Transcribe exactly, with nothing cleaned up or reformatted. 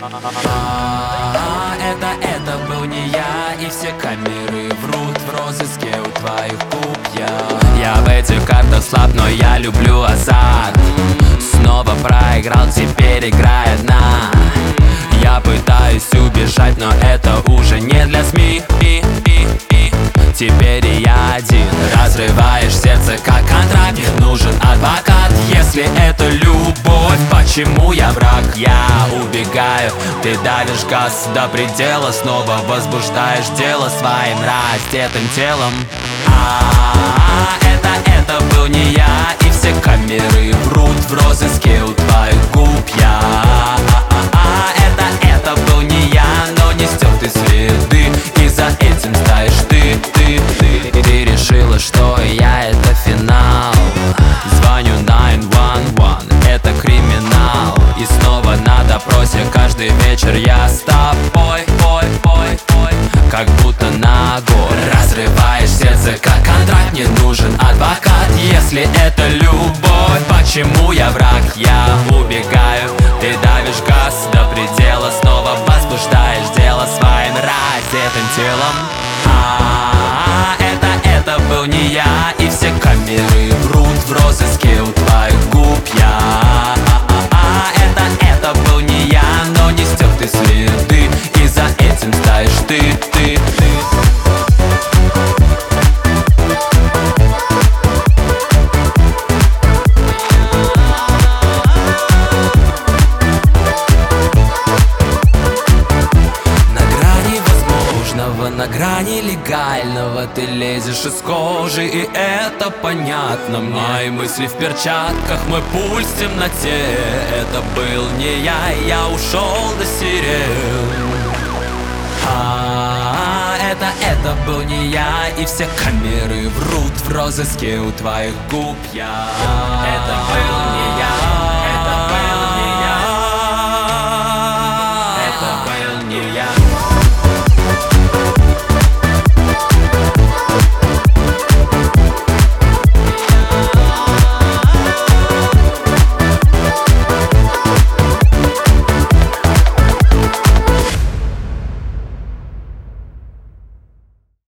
А, Это, это был не я, и все камеры врут. В розыске у твоих губ я. Я в этих картах слаб, но я люблю азарт. Снова проиграл, теперь играй одна. Я пытаюсь убежать, но это уже не для СМИ. Теперь и я один. Разрываешь сердце, как контракт. Мне нужен адвокат. Если это любовь, почему я враг? Я убегаю, ты давишь газ до предела. Снова возбуждаешь дело своим раздетым телом. А, это, это был не я, и все камеры врут. В розыске у твоих губ я. А, это, это был не я, но не стер ты следы, и за этим стоишь ты, ты, ты. Ты решила, что я это финал. Звоню девять один, это криминал. И снова на допросе каждый вечер я с тобой, ой, ой, ой, как будто на год. Разрываешь сердце, как контракт. Мне нужен адвокат. Если это любовь, почему я враг? Я убегаю, ты давишь газ до предела. Снова возбуждаешь дело своим раздетым телом. А, это, это был не я, и все камеры врут. В розыске у твоих губ я. А, это, это был не я, но не стер ты следы, и за этим стоишь ты, ты, ты. На грани легального ты лезешь из кожи, и это понятно. Мои мысли в перчатках, мой пульс в темноте. Это был не я, я ушел до сирен. А, это, это был не я, и все камеры врут. В розыске у твоих губ я. Это был не я.